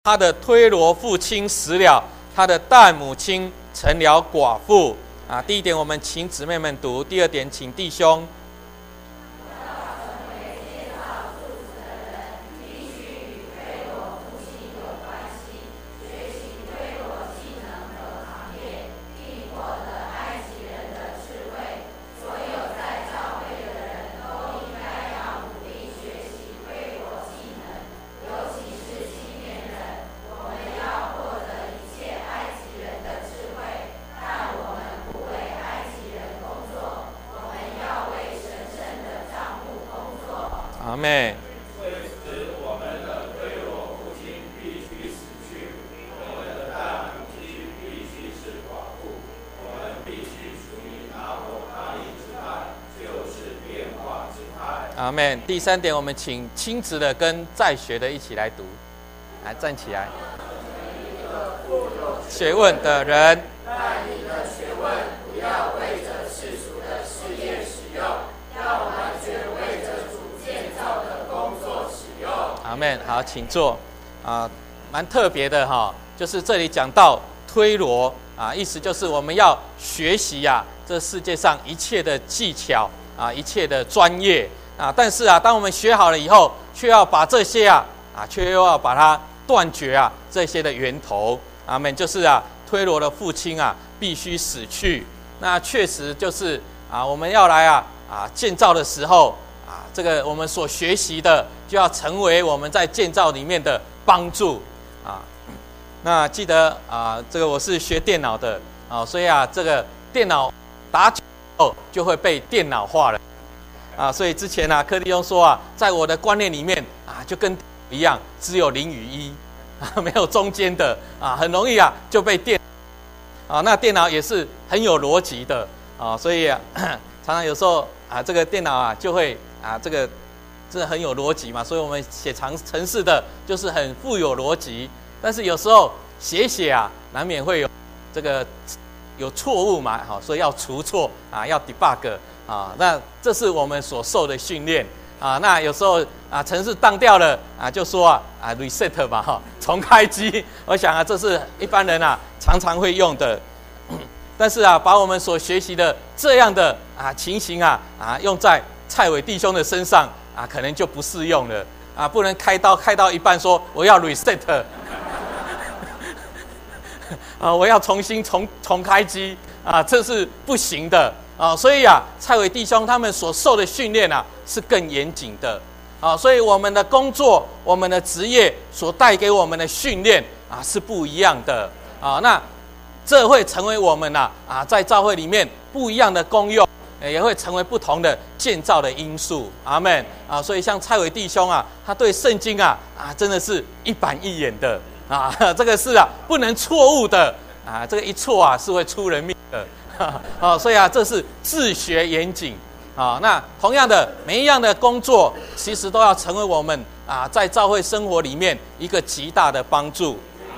他的推罗父亲死了，他的旦母亲成了寡妇。第一点我们请姊妹们读，第二点请弟兄。阿们。阿们。第三点，我们请亲子的跟在学的一起来读，来站起来。学问的人， 但你的学问不要为着世俗的事业使用，要完全为着主建造的工作使用。 阿们。好，请坐。蛮特别的哈，就是这里讲到推罗意思就是我们要学习这世界上一切的技巧一切的专业但是当我们学好了以后，却要把这些却又要把它断绝这些的源头。阿们。就是推罗的父亲必须死去。那确实就是我们要来建造的时候这个我们所学习的就要成为我们在建造里面的帮助那记得这个我是学电脑的所以这个电脑打久后就会被电脑化了所以之前柯弟兄说在我的观念里面就跟一样，只有0与1没有中间的很容易就被那电脑也是很有逻辑的所以常常有时候这个电脑就会这个真的很有逻辑嘛，所以我们写程式的就是很富有逻辑，但是有时候写难免会有这个有错误嘛所以要除错要 debug 那这是我们所受的训练那有时候程式当掉了就说reset 吧重开机。我想这是一般人常常会用的。但是把我们所学习的这样的情形用在蔡伟弟兄的身上可能就不适用了不能开刀开到一半说我要 reset 我要重新重开机这是不行的所以蔡伟弟兄他们所受的训练是更严谨的所以我们的工作我们的职业所带给我们的训练是不一样的那这会成为我们在教会里面不一样的功用，也会成为不同的建造的因素。阿们所以像蔡伟弟兄他对圣经真的是一板一眼的这个是不能错误的这个一错是会出人命的所以这是自学严谨那同样的每一样的工作其实都要成为我们在教会生活里面一个极大的帮助。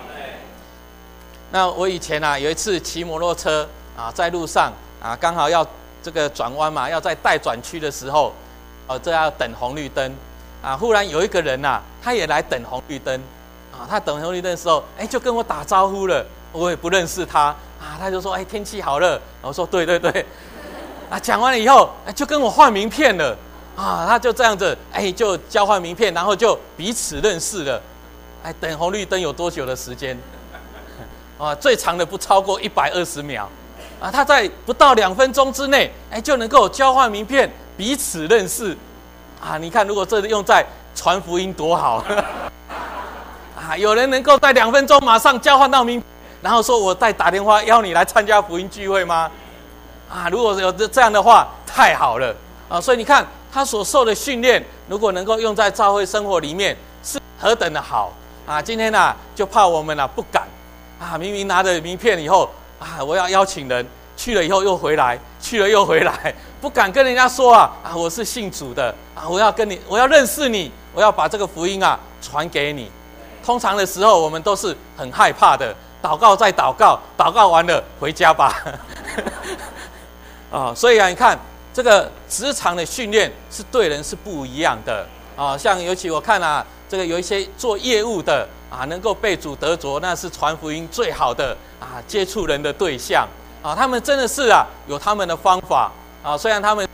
那我以前有一次骑摩托车在路上刚好要这个转弯嘛，要在待转区的时候这要等红绿灯忽然有一个人他也来等红绿灯他等红绿灯的时候就跟我打招呼了，我也不认识他他就说天气好热，我说对对对讲完了以后就跟我换名片了他就这样子就交换名片，然后就彼此认识了等红绿灯有多久的时间最长的不超过120秒他在不到2分钟之内就能够交换名片彼此认识你看如果这用在传福音多好有人能够在2分钟马上交换到名片，然后说我再打电话邀你来参加福音聚会吗如果有这样的话太好了所以你看他所受的训练如果能够用在教会生活里面是何等的好今天就怕我们不敢明明拿着名片以后我要邀请人去了以后又回来，去了又回来，不敢跟人家说我是信主的我要认识你，我要把这个福音传给你。通常的时候我们都是很害怕的，祷告再祷告，祷告完了回家吧所以你看这个职场的训练是对人是不一样的像尤其我看这个有一些做业务的能够被主得着，那是传福音最好的接触人的对象他们真的是有他们的方法虽然他们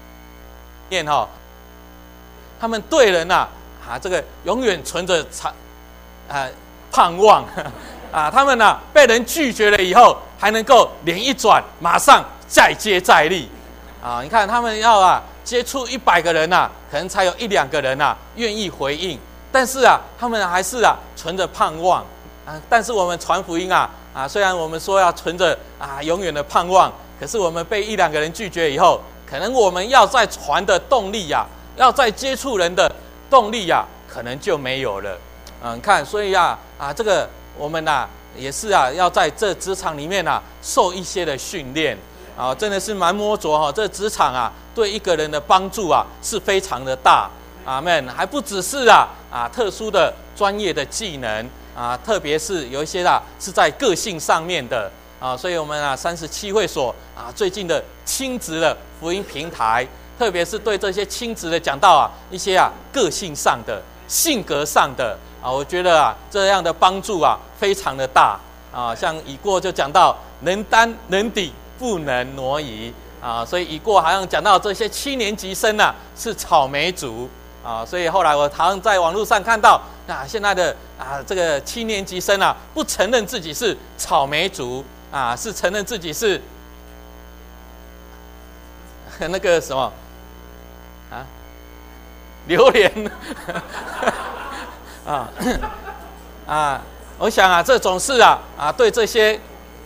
他们对人这个永远存着盼望他们被人拒绝了以后，还能够脸一转，马上再接再厉你看他们要接触100个人可能才有1-2个人愿意回应，但是他们还是存着盼望但是我们传福音虽然我们说要存着永远的盼望，可是我们被1-2个人拒绝以后，可能我们要再传的动力要再接触人的动力可能就没有了看，所以这个我们也是要在这职场里面受一些的训练真的是蛮摸着这职场对一个人的帮助是非常的大，阿们。还不只是特殊的专业的技能特别是有一些是在个性上面的所以我们37会所最近的亲子的福音平台，特别是对这些亲子的讲到一些个性上的、性格上的我觉得这样的帮助非常的大像已过就讲到能担能抵不能挪移所以已过好像讲到这些7年级生是草莓族所以后来我好像在网络上看到现在的这个7年级生不承认自己是草莓族是承认自己是那个什么榴莲我想这种事对这些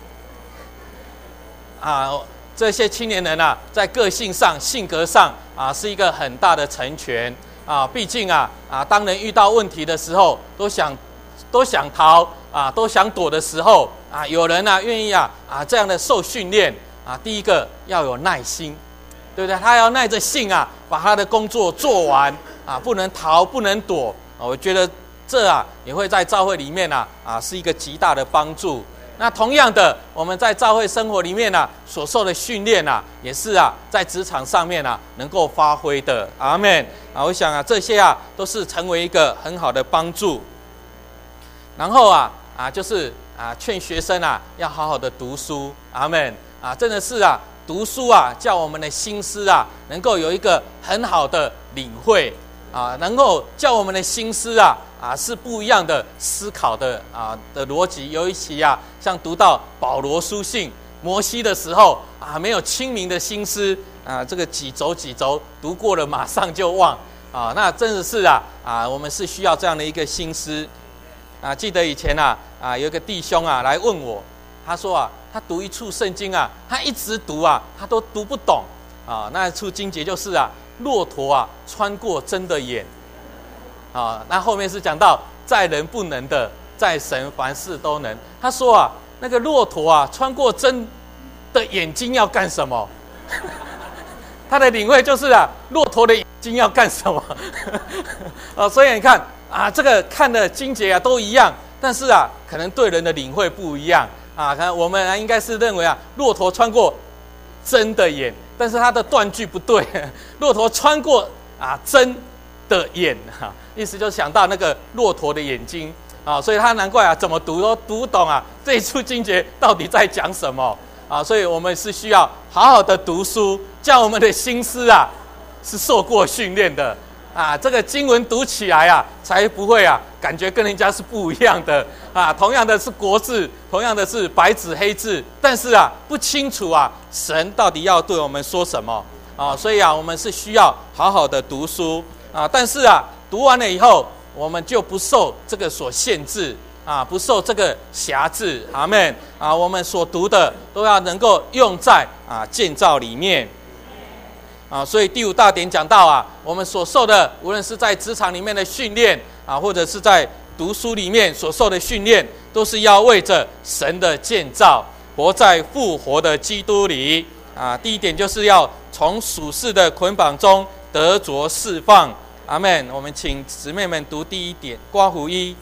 这些青年人在个性上、性格上是一个很大的成全毕竟当人遇到问题的时候，都想逃都想躲的时候有人愿意这样的受训练第一个要有耐心，对不对？他要耐着性把他的工作做完不能逃，不能躲我觉得这也会在教会里面是一个极大的帮助。那同样的，我们在教会生活里面所受的训练也是在职场上面能够发挥的。阿们我想这些都是成为一个很好的帮助。然后就是劝学生要好好的读书。阿们真的是读书叫我们的心思能够有一个很好的领会能够叫我们的心思是不一样的思考的逻辑。尤其像读到保罗书信摩西的时候没有清明的心思这个几轴读过了马上就忘那真的是我们是需要这样的一个心思记得以前有一个弟兄来问我，他说他读一处圣经他一直读他都读不懂那处经节就是骆驼穿过针的眼那后面是讲到在人不能的，在神凡事都能。他说那个骆驼穿过针的眼睛要干什么？他的领会就是骆驼的眼睛要干什么？所以你看这个看的经节都一样，但是可能对人的领会不一样可能我们应该是认为骆驼穿过针的眼，但是它的断句不对，骆驼穿过针的眼意思就想到那个骆驼的眼睛所以他难怪怎么读都读不懂这一处经节到底在讲什么所以我们是需要好好的读书，叫我们的心思是受过训练的这个经文读起来才不会感觉跟人家是不一样的同样的是国字，同样的是白纸黑字，但是不清楚神到底要对我们说什么所以我们是需要好好的读书但是读完了以后，我们就不受这个所限制不受这个辖制。阿们我们所读的都要能够用在建造里面所以第5大点讲到我们所受的，无论是在职场里面的训练或者是在读书里面所受的训练，都是要为着神的建造，活在复活的基督里第1点就是要从属世的捆绑中得着释放。阿们。我们请姊妹们读第1点，括弧1。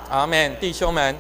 阿们，弟兄们。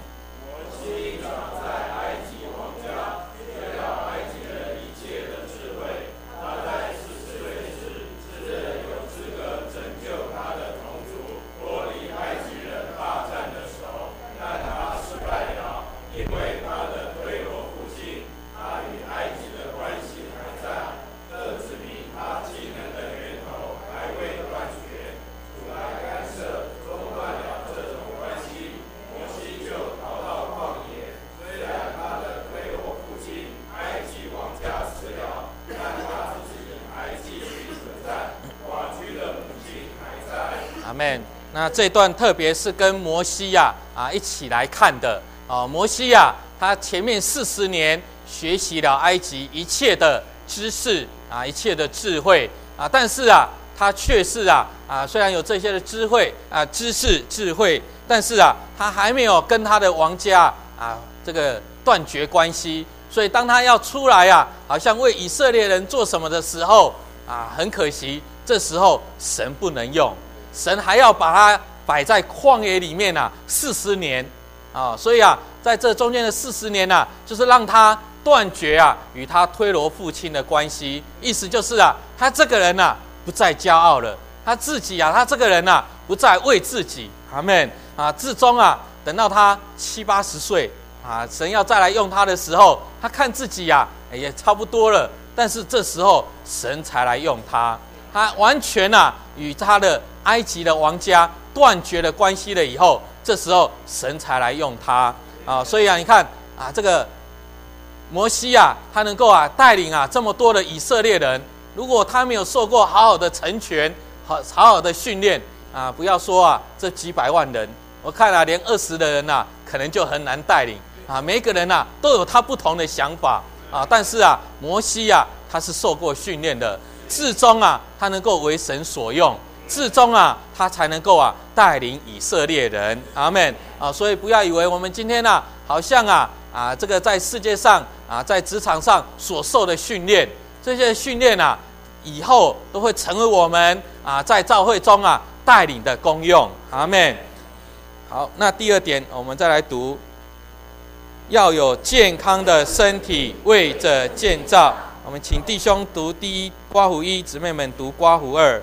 阿们。那这段特别是跟摩西一起来看的摩西他前面40年学习了埃及一切的知识一切的智慧但是他却是虽然有这些的智慧知识智慧，但是他还没有跟他的王家这个断绝关系。所以当他要出来好像为以色列人做什么的时候很可惜，这时候神不能用，神还要把他摆在旷野里面40年所以在这中间的40年就是让他断绝与他推罗父亲的关系。意思就是他这个人不再骄傲了，他自己他这个人不再为自己。阿们至终等到他70、80岁神要再来用他的时候，他看自己也差不多了，但是这时候神才来用他，他完全与他的埃及的王家断绝了关系了以后，这时候神才来用他所以你看这个摩西他能够带领这么多的以色列人，如果他没有受过好好的成全好好的训练不要说这几百万人，我看连20的人可能就很难带领每一个人都有他不同的想法但是摩西他是受过训练的，至终他能够为神所用，至终他才能够带领以色列人。阿们所以不要以为我们今天好像这个在世界上在职场上所受的训练，这些训练以后都会成为我们在教会中带领的功用。阿们。好，那第2点我们再来读，要有健康的身体为着建造。我们请弟兄读第1刮胡1，姊妹们读刮胡2。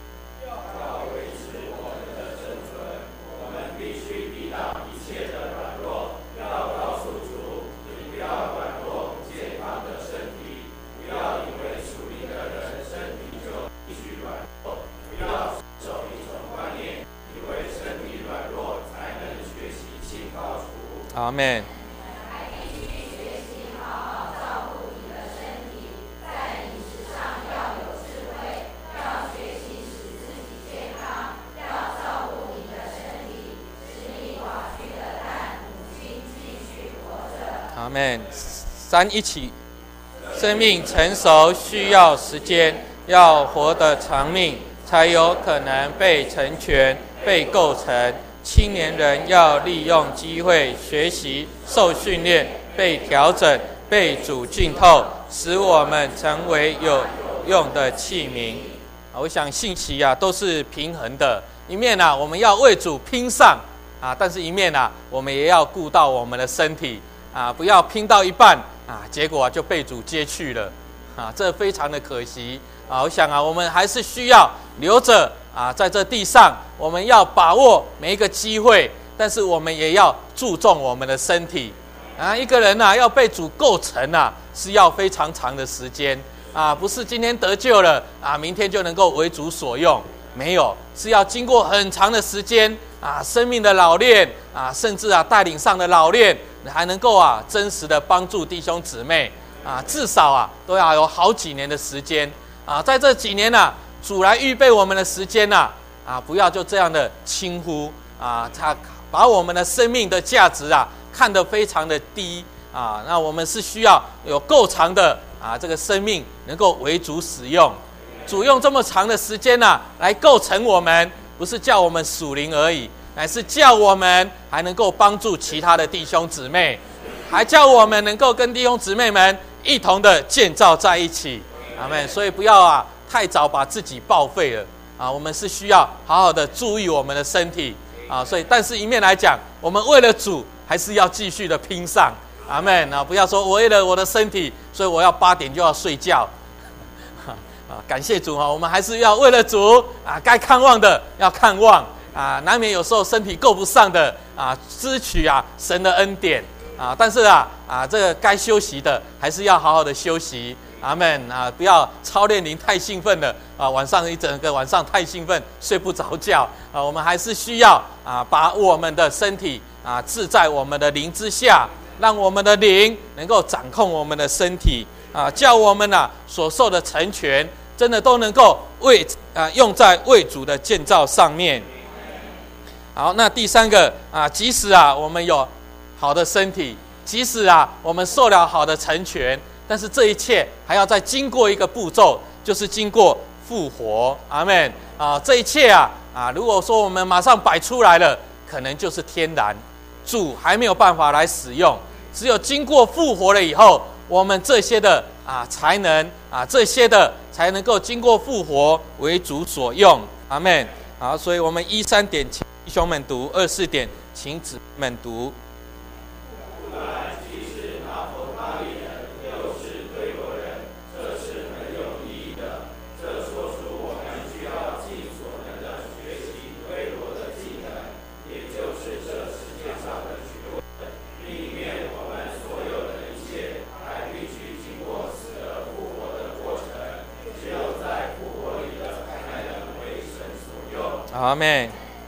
阿们。阿们。3一起，生命成熟需要时间，要活得长命，才有可能被成全、被构成。青年人要利用机会学习、受训练、被调整、被主浸透，使我们成为有用的器皿。我想信息都是平衡的，一面我们要为主拼上但是一面我们也要顾到我们的身体不要拼到一半结果就被主接去了这非常的可惜我想我们还是需要留着在这地上，我们要把握每一个机会，但是我们也要注重我们的身体一个人要被主构成是要非常长的时间不是今天得救了明天就能够为主所用，没有，是要经过很长的时间生命的老练甚至带领上的老练，还能够真实的帮助弟兄姊妹至少都要有好几年的时间在这几年主来预备我们的时间不要就这样的轻忽他把我们的生命的价值看得非常的低那我们是需要有够长的这个生命能够为主使用。主用这么长的时间来构成我们，不是叫我们属灵而已，乃是叫我们还能够帮助其他的弟兄姊妹，还叫我们能够跟弟兄姊妹们一同的建造在一起。阿们。所以不要太早把自己报废了我们是需要好好的注意我们的身体所以但是一面来讲，我们为了主还是要继续的拼上，阿们不要说我为了我的身体，所以我要8点就要睡觉，感谢主我们还是要为了主该看望的要看望难免有时候身体够不上的支取神的恩典但是这个该休息的还是要好好的休息，阿们不要操练灵太兴奋了晚上一整个晚上太兴奋睡不着觉我们还是需要把我们的身体置在我们的灵之下，让我们的灵能够掌控我们的身体叫我们所受的成全真的都能够用在为主的建造上面。好，那第3个即使我们有好的身体，即使我们受了好的成全，但是这一切还要再经过一个步骤，就是经过复活。阿们这一切如果说我们马上摆出来了，可能就是天然，主还没有办法来使用。只有经过复活了以后，我们这些的才能这些的才能够经过复活为主所用。阿们好，所以我们13点请弟兄们读，24点请姊妹们读。阿们。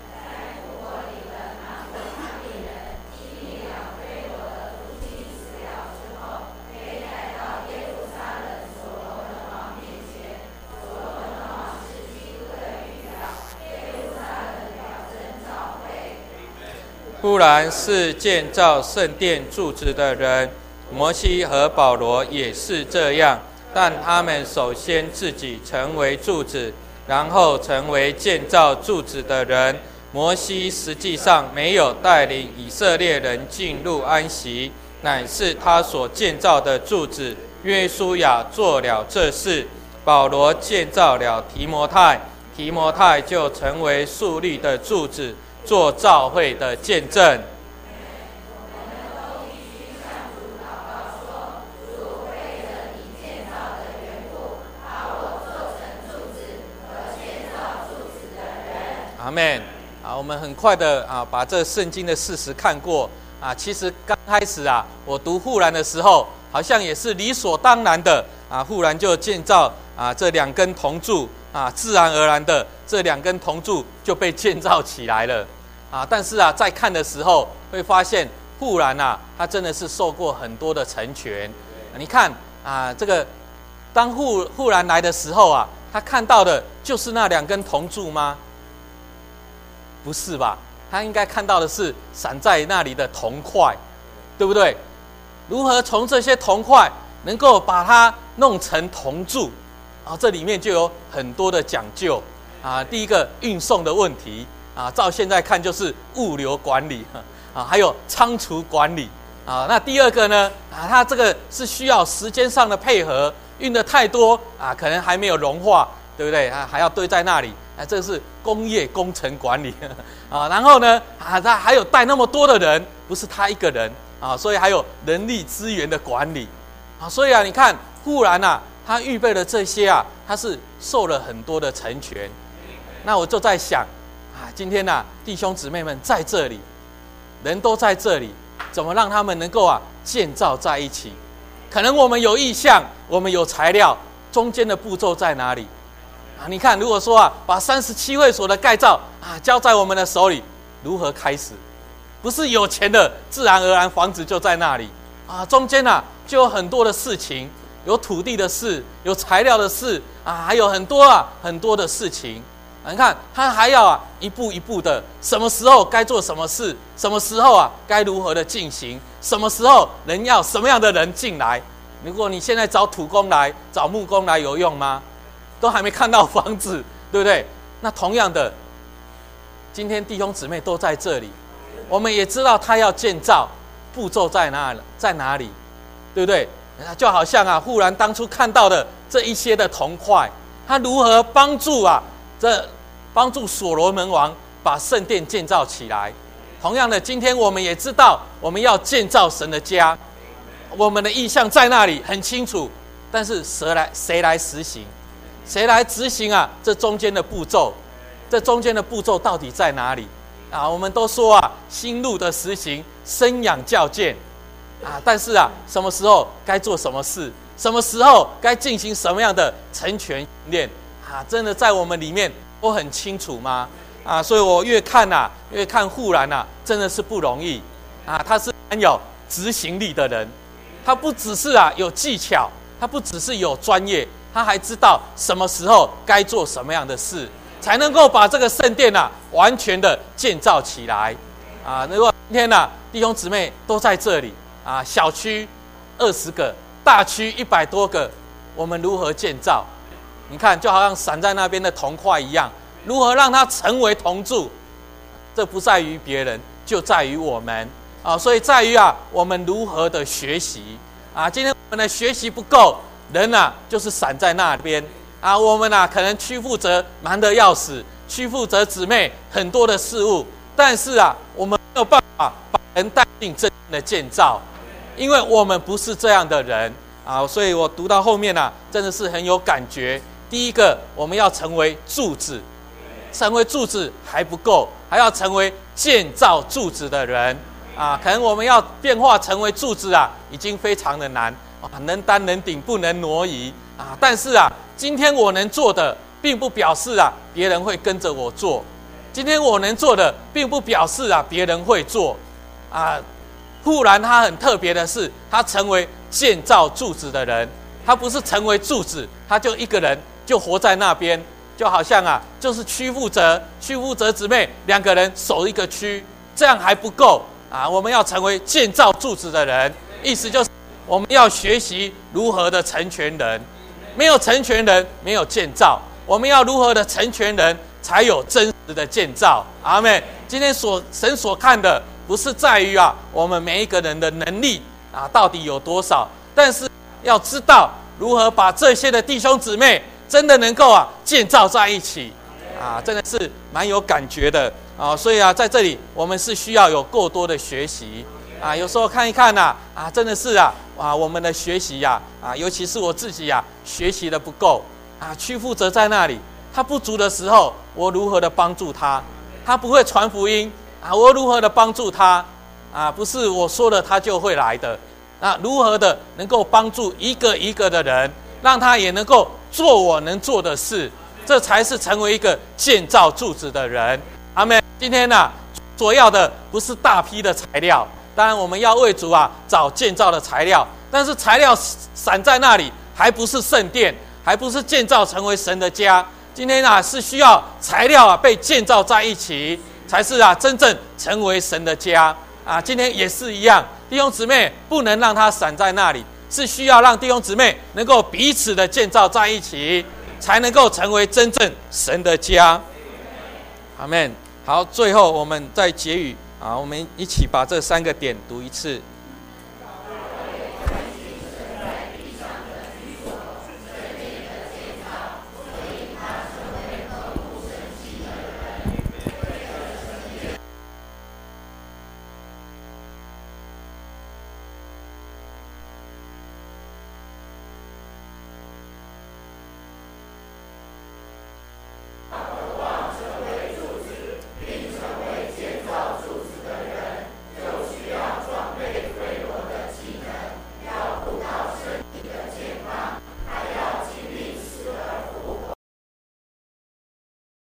忽然是建造圣殿柱子的人，摩西和保罗也是这样，但他们首先自己成为柱子，然后成为建造柱子的人。摩西实际上没有带领以色列人进入安息，乃是他所建造的柱子。约书亚做了这事，保罗建造了提摩太，提摩太就成为树立的柱子，做教会的见证。阿们。我们很快的把这圣经的事实看过其实刚开始我读户兰的时候，好像也是理所当然的户兰就建造这2根铜柱自然而然的这2根铜柱就被建造起来了但是在看的时候会发现户兰他真的是受过很多的成全。你看这个当户兰来的时候他看到的就是那2根铜柱吗？不是吧，他应该看到的是散在那里的铜块，对不对？如何从这些铜块能够把它弄成铜柱这里面就有很多的讲究第一个运送的问题照现在看就是物流管理还有仓储管理那第二个呢它这个是需要时间上的配合，运的太多可能还没有融化，对不对还要堆在那里这是工业工程管理然后呢他还有带那么多的人，不是他一个人所以还有人力资源的管理所以你看忽然他预备了这些他是受了很多的成全。那我就在想今天弟兄姊妹们在这里，人都在这里，怎么让他们能够建造在一起？可能我们有意向，我们有材料，中间的步骤在哪里你看如果说把37会所的盖造交在我们的手里，如何开始？不是有钱的自然而然房子就在那里中间就有很多的事情，有土地的事，有材料的事还有很多的事情你看他还要一步一步的，什么时候该做什么事，什么时候该如何的进行，什么时候人要什么样的人进来。如果你现在找土工来，找木工来有用吗？都还没看到房子，对不对？那同样的，今天弟兄姊妹都在这里，我们也知道他要建造，步骤在哪里，对不对？就好像忽然当初看到的这一些的铜块，他如何帮助帮助所罗门王把圣殿建造起来。同样的，今天我们也知道，我们要建造神的家，我们的意向在那里很清楚，但是谁来实行？谁来执行啊？这中间的步骤，到底在哪里？我们都说新路的实行，生养教建但是什么时候该做什么事，什么时候该进行什么样的成全训练真的在我们里面都很清楚吗？所以我越看护栏真的是不容易他是很有执行力的人，他不只是有技巧，他不只是有专业，他还知道什么时候该做什么样的事，才能够把这个圣殿完全的建造起来如果今天弟兄姊妹都在这里小区20个，大区100多个，我们如何建造？你看，就好像散在那边的铜块一样，如何让它成为铜柱？这不在于别人，就在于我们所以在于我们如何的学习今天我们的学习不够，人就是散在那边我们可能屈负责忙得要死，屈负责姊妹很多的事物，但是我们没有办法把人带进真正的建造，因为我们不是这样的人所以我读到后面真的是很有感觉。第一个，我们要成为柱子，成为柱子还不够，还要成为建造柱子的人可能我们要变化成为柱子已经非常的难能担能顶，不能挪移但是今天我能做的，并不表示别人会跟着我做。今天我能做的，并不表示别人会做护栏他很特别的是，他成为建造柱子的人，他不是成为柱子，他就一个人就活在那边，就好像就是屈负责姊妹2个人守一个区，这样还不够我们要成为建造柱子的人，意思就是我们要学习如何的成全人，没有成全人，没有建造，我们要如何的成全人，才有真实的建造。阿们。今天神所看的不是在于我们每一个人的能力到底有多少，但是要知道如何把这些的弟兄姊妹真的能够建造在一起真的是蛮有感觉的所以在这里我们是需要有够多的学习有时候看一看真的是我们的学习尤其是我自己学习的不够屈负责在那里，他不足的时候，我如何的帮助他？他不会传福音我如何的帮助他不是我说了他就会来的如何的能够帮助一个一个的人，让他也能够做我能做的事，这才是成为一个建造柱子的人。阿们。今天所要的不是大批的材料，当然我们要为主找建造的材料，但是材料散在那里，还不是圣殿，还不是建造成为神的家。今天是需要材料被建造在一起，才是真正成为神的家今天也是一样，弟兄姊妹不能让它散在那里，是需要让弟兄姊妹能够彼此的建造在一起，才能够成为真正神的家。阿们。好，最后我们再结语我们一起把这3个点读一次。